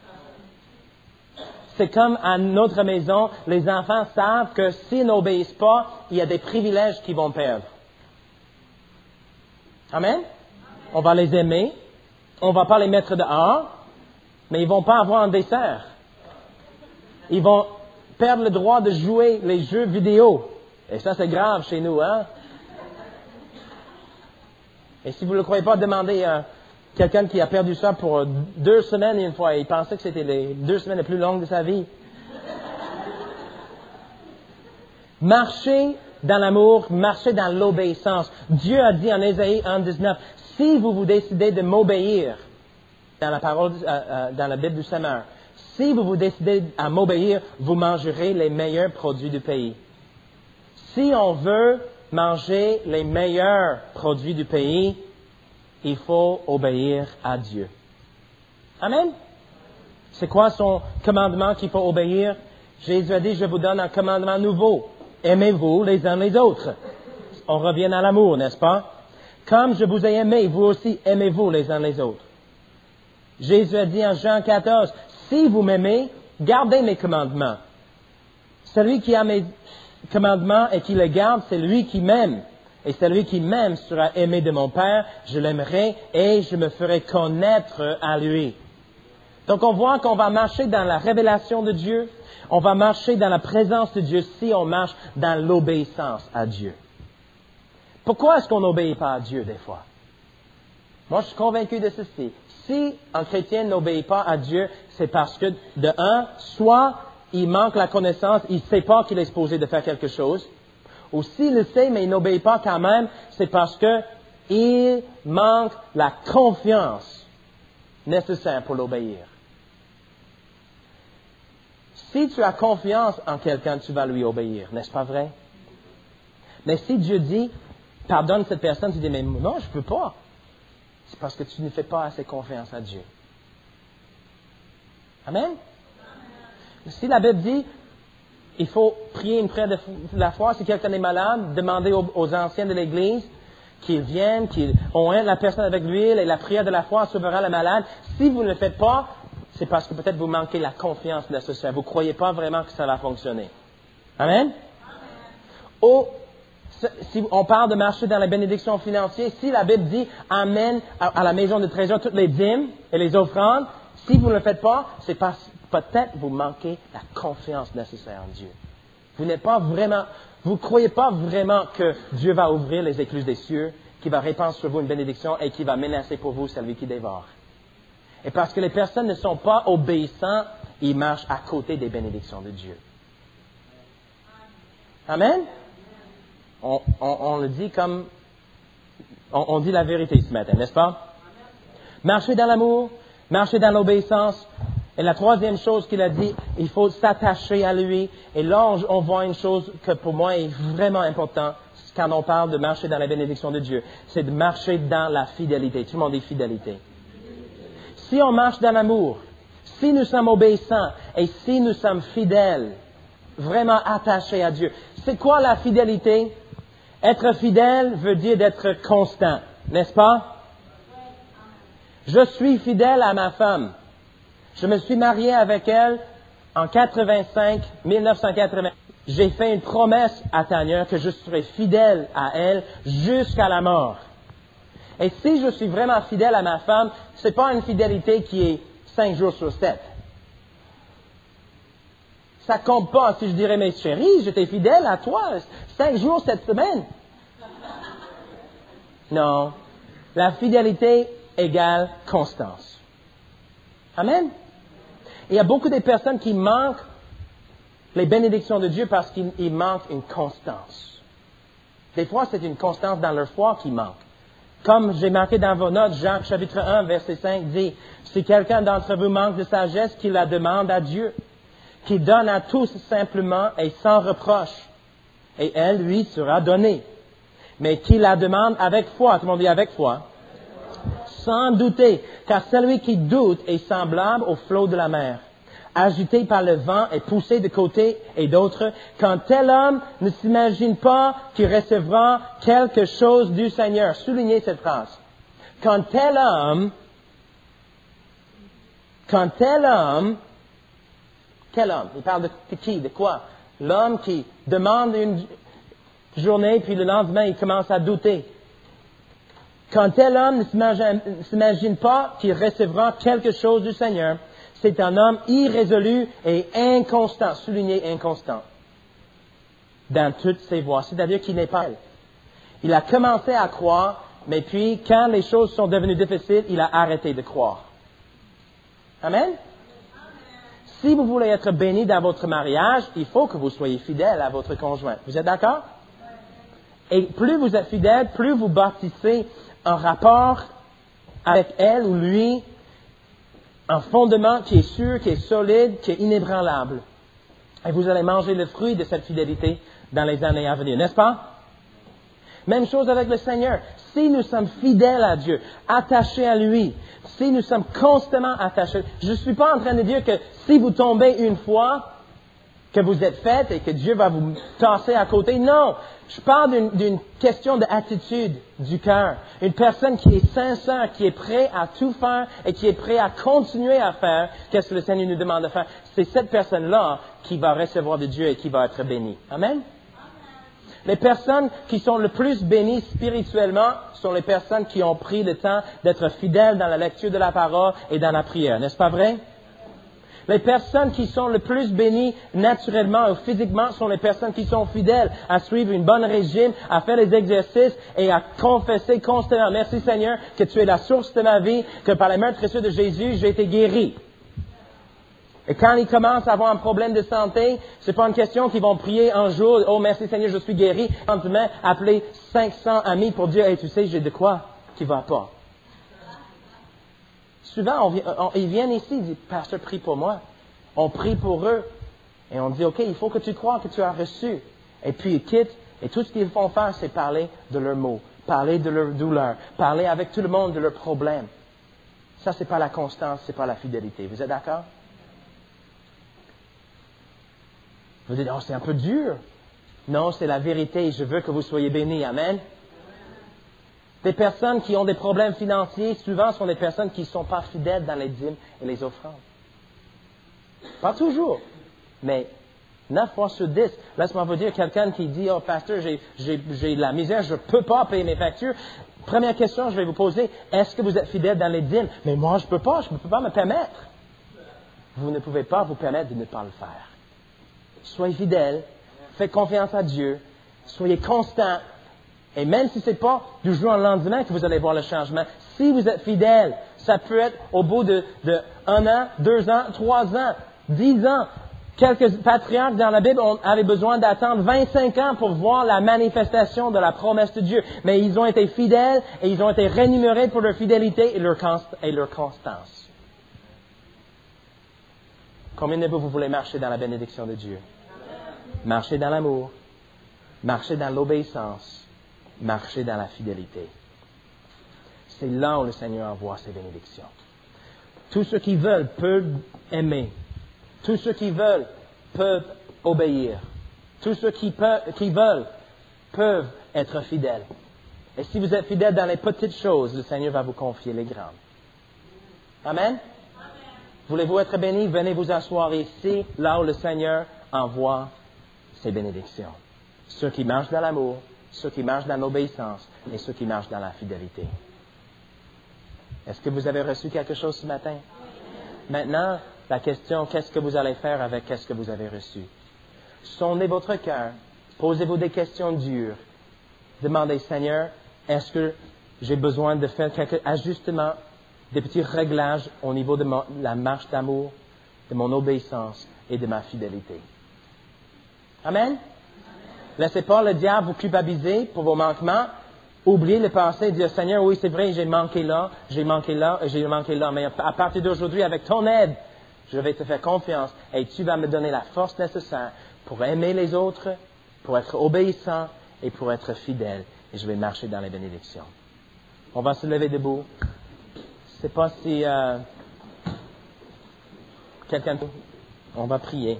Speaker 1: C'est comme à notre maison, les enfants savent que s'ils n'obéissent pas, il y a des privilèges qu'ils vont perdre. Amen? On va les aimer, on ne va pas les mettre dehors, mais ils ne vont pas avoir un dessert. Ils vont perdre le droit de jouer les jeux vidéo. Et ça, c'est grave chez nous, hein? Et si vous ne le croyez pas, demandez à quelqu'un qui a perdu ça pour deux semaines une fois. Il pensait que c'était les deux semaines les plus longues de sa vie. Marchez dans l'amour, marchez dans l'obéissance. Dieu a dit en Ésaïe un dix-neuf, si vous vous décidez de m'obéir, dans la parole, euh, euh, dans la Bible du Seigneur, si vous vous décidez à m'obéir, vous mangerez les meilleurs produits du pays. Si on veut manger les meilleurs produits du pays, il faut obéir à Dieu. Amen? C'est quoi son commandement qu'il faut obéir? Jésus a dit, je vous donne un commandement nouveau. Aimez-vous les uns les autres. On revient à l'amour, n'est-ce pas? Comme je vous ai aimé, vous aussi aimez-vous les uns les autres. Jésus a dit en Jean quatorze, si vous m'aimez, gardez mes commandements. Celui qui a mes commandements et qui les garde, c'est lui qui m'aime. Et celui qui m'aime sera aimé de mon Père, je l'aimerai et je me ferai connaître à lui. Donc on voit qu'on va marcher dans la révélation de Dieu, on va marcher dans la présence de Dieu si on marche dans l'obéissance à Dieu. Pourquoi est-ce qu'on n'obéit pas à Dieu des fois? Moi, je suis convaincu de ceci. Si un chrétien n'obéit pas à Dieu, c'est parce que, de un, soit il manque la connaissance, il ne sait pas qu'il est supposé de faire quelque chose, ou s'il le sait, mais il n'obéit pas quand même, c'est parce qu'il manque la confiance nécessaire pour l'obéir. Si tu as confiance en quelqu'un, tu vas lui obéir, n'est-ce pas vrai? Mais si Dieu dit, pardonne cette personne, tu dis, mais non, je ne peux pas. C'est parce que tu ne fais pas assez confiance à Dieu. Amen? Si la Bible dit, il faut prier une prière de la foi, si quelqu'un est malade, demandez aux, aux anciens de l'Église qu'ils viennent, qu'ils oignent la personne avec l'huile et la prière de la foi sauvera le malade. Si vous ne le faites pas, c'est parce que peut-être vous manquez la confiance nécessaire. Vous ne croyez pas vraiment que ça va fonctionner. Amen? Amen. Ou, si on parle de marcher dans la bénédiction financière, si la Bible dit « Amène à, à la maison de trésor toutes les dîmes et les offrandes », si vous ne le faites pas, c'est parce que peut-être vous manquez la confiance nécessaire en Dieu. Vous n'êtes pas vraiment, vous ne croyez pas vraiment que Dieu va ouvrir les écluses des cieux, qu'il va répandre sur vous une bénédiction et qu'il va menacer pour vous celui qui dévore. Et parce que les personnes ne sont pas obéissantes, ils marchent à côté des bénédictions de Dieu. Amen? On, on, on le dit comme, on, on dit la vérité ce matin, n'est-ce pas? Marcher dans l'amour, marcher dans l'obéissance. Et la troisième chose qu'il a dit, il faut s'attacher à lui. Et là, on, on voit une chose que pour moi est vraiment importante quand on parle de marcher dans la bénédiction de Dieu. C'est de marcher dans la fidélité. Tout le monde dit fidélité. Si on marche dans l'amour, si nous sommes obéissants et si nous sommes fidèles, vraiment attachés à Dieu. C'est quoi la fidélité? Être fidèle veut dire d'être constant, n'est-ce pas? Je suis fidèle à ma femme. Je me suis marié avec elle en quatre-vingt-cinq, mille neuf cent quatre-vingt. J'ai fait une promesse à Tania que je serai fidèle à elle jusqu'à la mort. Et si je suis vraiment fidèle à ma femme, c'est pas une fidélité qui est cinq jours sur sept. Ça compte pas si je dirais, mes chéris, j'étais fidèle à toi cinq jours cette semaine. Non. La fidélité égale constance. Amen. Il y a beaucoup de personnes qui manquent les bénédictions de Dieu parce qu'ils manquent une constance. Des fois, c'est une constance dans leur foi qui manque. Comme j'ai marqué dans vos notes, Jacques chapitre un, verset cinq dit, « Si quelqu'un d'entre vous manque de sagesse, qu'il la demande à Dieu, qui donne à tous simplement et sans reproche, et elle lui sera donnée. Mais qui la demande avec foi, tout le monde dit avec foi, sans douter, car celui qui doute est semblable au flot de la mer, agité par le vent et poussé de côté et d'autre, quand tel homme ne s'imagine pas qu'il recevra quelque chose du Seigneur. » Soulignez cette phrase. Quand tel homme, quand tel homme, quel homme? Il parle de, de qui? De quoi? L'homme qui demande une journée, puis le lendemain, il commence à douter. Quand tel homme ne s'imagine, ne s'imagine pas qu'il recevra quelque chose du Seigneur, c'est un homme irrésolu et inconstant, souligné inconstant, dans toutes ses voies. C'est-à-dire qu'il n'est pas. Il a commencé à croire, mais puis, quand les choses sont devenues difficiles, il a arrêté de croire. Amen? Si vous voulez être béni dans votre mariage, il faut que vous soyez fidèle à votre conjoint. Vous êtes d'accord? Et plus vous êtes fidèle, plus vous bâtissez un rapport avec elle ou lui, un fondement qui est sûr, qui est solide, qui est inébranlable. Et vous allez manger le fruit de cette fidélité dans les années à venir, n'est-ce pas? Même chose avec le Seigneur. Si nous sommes fidèles à Dieu, attachés à lui, si nous sommes constamment attachés, je ne suis pas en train de dire que si vous tombez une fois, que vous êtes fait et que Dieu va vous tasser à côté. Non, je parle d'une, d'une question d'attitude du cœur. Une personne qui est sincère, qui est prêt à tout faire et qui est prêt à continuer à faire qu'est-ce que le Seigneur nous demande de faire. C'est cette personne-là qui va recevoir de Dieu et qui va être bénie. Amen? Les personnes qui sont le plus bénies spirituellement sont les personnes qui ont pris le temps d'être fidèles dans la lecture de la parole et dans la prière. N'est-ce pas vrai? Les personnes qui sont le plus bénies naturellement ou physiquement sont les personnes qui sont fidèles à suivre une bonne régime, à faire les exercices et à confesser constamment. Merci Seigneur que tu es la source de ma vie, que par la main précieuse de Jésus, j'ai été guéri. Et quand ils commencent à avoir un problème de santé, c'est pas une question qu'ils vont prier un jour, oh merci Seigneur, je suis guéri. Quand demain, appeler cinq cents amis pour dire, hey, tu sais, j'ai de quoi qui va pas. Souvent, on vient, on, ils viennent ici, ils disent, pasteur, prie pour moi. On prie pour eux. Et on dit, OK, il faut que tu crois que tu as reçu. Et puis ils quittent. Et tout ce qu'ils font faire, c'est parler de leurs maux, parler de leur douleur, parler avec tout le monde de leurs problèmes. Ça, c'est pas la constance, c'est pas la fidélité. Vous êtes d'accord? Vous dites, oh, c'est un peu dur. Non, c'est la vérité. Je veux que vous soyez bénis. Amen. Des personnes qui ont des problèmes financiers, souvent, sont des personnes qui ne sont pas fidèles dans les dîmes et les offrandes. Pas toujours, mais neuf fois sur dix. Laisse-moi vous dire, quelqu'un qui dit, oh, pasteur, j'ai, j'ai, j'ai de la misère, je ne peux pas payer mes factures. Première question, je vais vous poser, est-ce que vous êtes fidèle dans les dîmes? Mais moi, je ne peux pas, je ne peux pas me permettre. Vous ne pouvez pas vous permettre de ne pas le faire. Soyez fidèles, faites confiance à Dieu, soyez constants. Et même si ce n'est pas du jour au lendemain que vous allez voir le changement, si vous êtes fidèle, ça peut être au bout de, de un an, deux ans, trois ans, dix ans. Quelques patriarches dans la Bible avaient besoin d'attendre vingt-cinq ans pour voir la manifestation de la promesse de Dieu. Mais ils ont été fidèles et ils ont été rémunérés pour leur fidélité et leur, const- et leur constance. Combien de vous, vous voulez marcher dans la bénédiction de Dieu? Marcher dans l'amour, marcher dans l'obéissance. Marcher dans la fidélité. C'est là où le Seigneur envoie ses bénédictions. Tous ceux qui veulent peuvent aimer. Tous ceux qui veulent peuvent obéir. Tous ceux qui, peuvent, qui veulent peuvent être fidèles. Et si vous êtes fidèles dans les petites choses, le Seigneur va vous confier les grandes. Amen? Amen. Voulez-vous être bénis? Venez vous asseoir ici, là où le Seigneur envoie ses bénédictions. Ceux qui marchent dans l'amour, ceux qui marchent dans l'obéissance et ceux qui marchent dans la fidélité. Est-ce que vous avez reçu quelque chose ce matin? Maintenant, la question, qu'est-ce que vous allez faire avec qu'est-ce que vous avez reçu? Sondez votre cœur, posez-vous des questions dures. Demandez, Seigneur, est-ce que j'ai besoin de faire quelques ajustements, des petits réglages au niveau de mon, la marche d'amour, de mon obéissance et de ma fidélité? Amen? Laissez pas le diable vous culpabiliser pour vos manquements. Oubliez le passé et dire, Seigneur, oui, c'est vrai, j'ai manqué là, j'ai manqué là, j'ai manqué là. Mais à partir d'aujourd'hui, avec ton aide, je vais te faire confiance et tu vas me donner la force nécessaire pour aimer les autres, pour être obéissant et pour être fidèle. Et je vais marcher dans les bénédictions. On va se lever debout. Je ne sais pas si euh, quelqu'un... On va prier.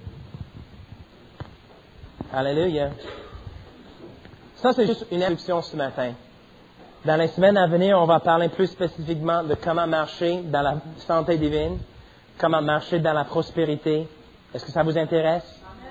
Speaker 1: Alléluia. Ça, c'est juste une introduction ce matin. Dans les semaines à venir, on va parler plus spécifiquement de comment marcher dans la santé divine, comment marcher dans la prospérité. Est-ce que ça vous intéresse?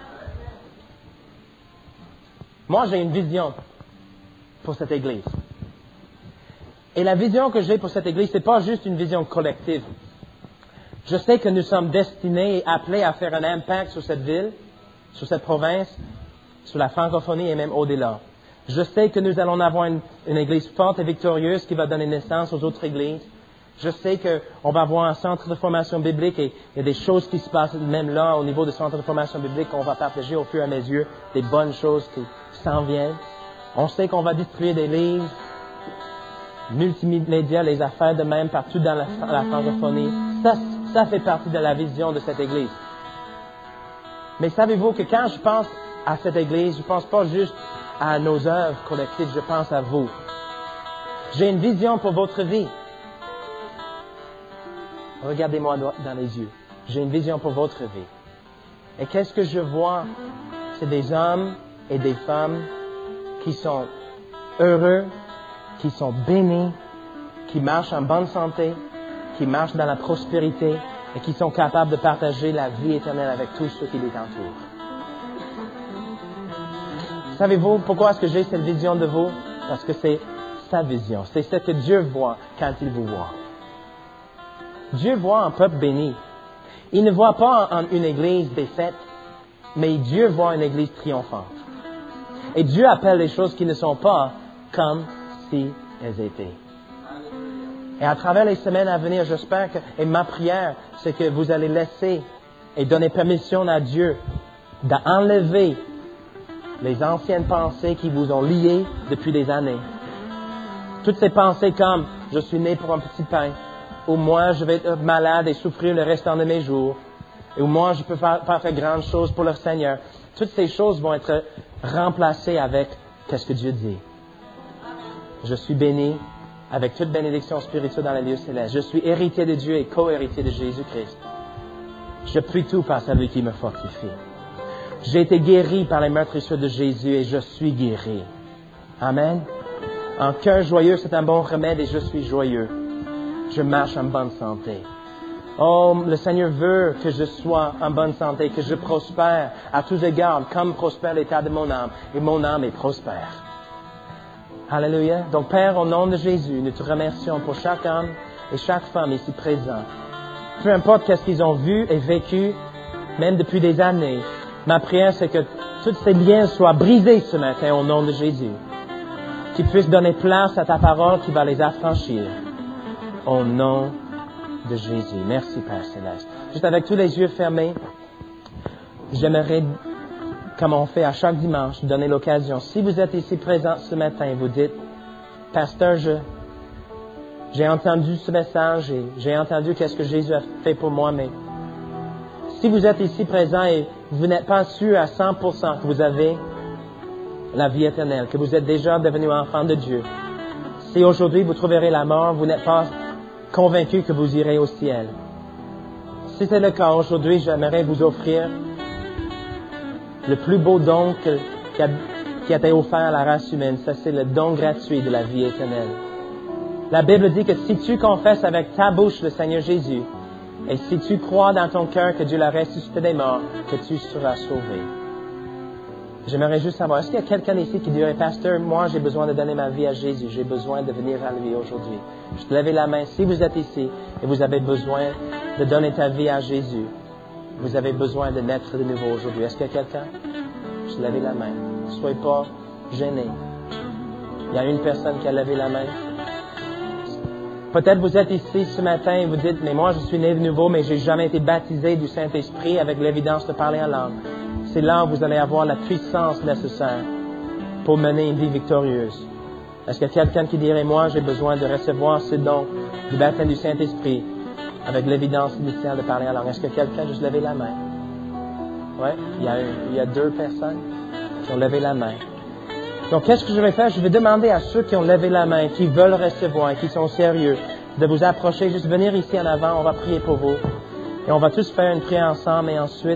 Speaker 1: Moi, j'ai une vision pour cette Église. Et la vision que j'ai pour cette Église, ce n'est pas juste une vision collective. Je sais que nous sommes destinés et appelés à faire un impact sur cette ville, sur cette province, sur la francophonie et même au-delà. Je sais que nous allons avoir une, une Église forte et victorieuse qui va donner naissance aux autres Églises. Je sais qu'on va avoir un centre de formation biblique et il y a des choses qui se passent même là au niveau du centre de formation biblique qu'on va partager au fur et à mesure, des bonnes choses qui s'en viennent. On sait qu'on va distribuer des livres, multimédia, les affaires de même partout dans la, la francophonie. Ça, ça fait partie de la vision de cette Église. Mais savez-vous que quand je pense à cette Église, je ne pense pas juste à nos œuvres collectives, je pense à vous. J'ai une vision pour votre vie. Regardez-moi dans les yeux. J'ai une vision pour votre vie. Et qu'est-ce que je vois? C'est des hommes et des femmes qui sont heureux, qui sont bénis, qui marchent en bonne santé, qui marchent dans la prospérité et qui sont capables de partager la vie éternelle avec tous ceux qui les entourent. Savez-vous pourquoi est-ce que j'ai cette vision de vous? Parce que c'est sa vision. C'est ce que Dieu voit quand il vous voit. Dieu voit un peuple béni. Il ne voit pas en une église défaite, mais Dieu voit une église triomphante. Et Dieu appelle les choses qui ne sont pas comme si elles étaient. Et à travers les semaines à venir, j'espère que, et ma prière, c'est que vous allez laisser et donner permission à Dieu d'enlever les anciennes pensées qui vous ont liés depuis des années. Toutes ces pensées comme « je suis né pour un petit pain » ou « moi je vais être malade et souffrir le restant de mes jours » ou « moi je peux pas faire grandes choses pour le Seigneur ». Toutes ces choses vont être remplacées avec qu'est-ce que Dieu dit. Je suis béni avec toute bénédiction spirituelle dans les lieux célestes. Je suis héritier de Dieu et co-héritier de Jésus-Christ. Je prie tout par celui qui me fortifie. J'ai été guéri par les meurtrissures de Jésus et je suis guéri. Amen. Un cœur joyeux, c'est un bon remède et je suis joyeux. Je marche en bonne santé. Oh, le Seigneur veut que je sois en bonne santé, que je prospère à tous égards, comme prospère l'état de mon âme. Et mon âme est prospère. Alléluia. Donc, Père, au nom de Jésus, nous te remercions pour chaque homme et chaque femme ici présent. Peu importe qu'est-ce qu'ils ont vu et vécu, même depuis des années, ma prière, c'est que tous ces liens soient brisés ce matin au nom de Jésus. Qu'ils puissent donner place à ta parole qui va les affranchir. Au nom de Jésus. Merci, Père Céleste. Juste avec tous les yeux fermés, j'aimerais, comme on fait à chaque dimanche, donner l'occasion. Si vous êtes ici présent ce matin, vous dites, Pasteur, je, j'ai entendu ce message et j'ai entendu qu'est-ce que Jésus a fait pour moi, mais si vous êtes ici présent et vous n'êtes pas sûr à cent pour cent que vous avez la vie éternelle, que vous êtes déjà devenu enfant de Dieu, si aujourd'hui vous trouverez la mort, vous n'êtes pas convaincu que vous irez au ciel. Si c'est le cas, aujourd'hui, j'aimerais vous offrir le plus beau don que, qui, a, qui a été offert à la race humaine. Ça, c'est le don gratuit de la vie éternelle. La Bible dit que si tu confesses avec ta bouche le Seigneur Jésus, et si tu crois dans ton cœur que Dieu l'a ressuscité des morts, que tu seras sauvé. J'aimerais juste savoir, est-ce qu'il y a quelqu'un ici qui dirait, Pasteur, moi j'ai besoin de donner ma vie à Jésus, j'ai besoin de venir à lui aujourd'hui. Je te lève la main. Si vous êtes ici et vous avez besoin de donner ta vie à Jésus, vous avez besoin de naître de nouveau aujourd'hui. Est-ce qu'il y a quelqu'un? Je te lève la main. Ne soyez pas gênés. Il y a une personne qui a levé la main. Peut-être vous êtes ici ce matin et vous dites, mais moi je suis né de nouveau, mais j'ai jamais été baptisé du Saint-Esprit avec l'évidence de parler en langue. C'est là où vous allez avoir la puissance nécessaire pour mener une vie victorieuse. Est-ce qu'il y a quelqu'un qui dirait, moi j'ai besoin de recevoir ce don du baptême du Saint-Esprit avec l'évidence initiale de parler en langue? Est-ce que quelqu'un a juste levé la main? Oui, il y a, il y a deux personnes qui ont levé la main. Donc, qu'est-ce que je vais faire? Je vais demander à ceux qui ont levé la main, qui veulent recevoir, qui sont sérieux, de vous approcher, juste venir ici en avant, on va prier pour vous. Et on va tous faire une prière ensemble et ensuite,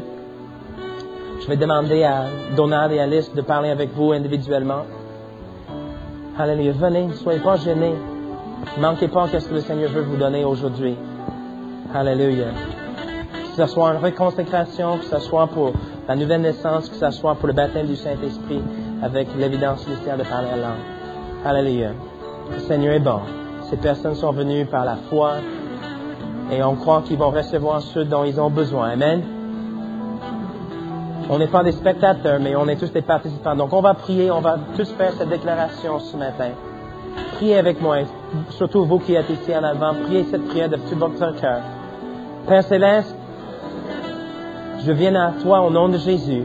Speaker 1: je vais demander à Donald et Alice de parler avec vous individuellement. Alléluia. Venez, ne soyez pas gênés. Ne manquez pas qu'est-ce que le Seigneur veut vous donner aujourd'hui. Alléluia. Que ce soit une reconsécration, que ce soit pour la nouvelle naissance, que ce soit pour le baptême du Saint-Esprit, avec l'évidence initiale de parler en langue. Alléluia. Le Seigneur est bon. Ces personnes sont venues par la foi et on croit qu'ils vont recevoir ceux dont ils ont besoin. Amen. On n'est pas des spectateurs, mais on est tous des participants. Donc on va prier, on va tous faire cette déclaration ce matin. Priez avec moi. surtout vous qui êtes ici en avant, priez cette prière de tout votre cœur. Père Céleste, je viens à toi au nom de Jésus.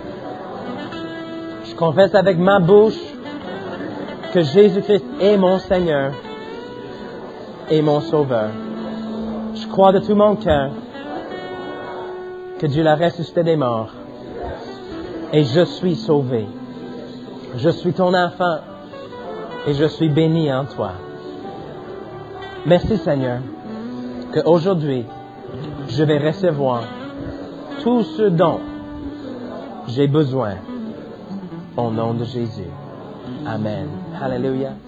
Speaker 1: Je confesse avec ma bouche que Jésus-Christ est mon Seigneur et mon Sauveur. Je crois de tout mon cœur que Dieu l'a ressuscité des morts et je suis sauvé. Je suis ton enfant et je suis béni en toi. Merci Seigneur qu'aujourd'hui je vais recevoir tout ce dont j'ai besoin au nom de Jésus. Amen. Hallelujah.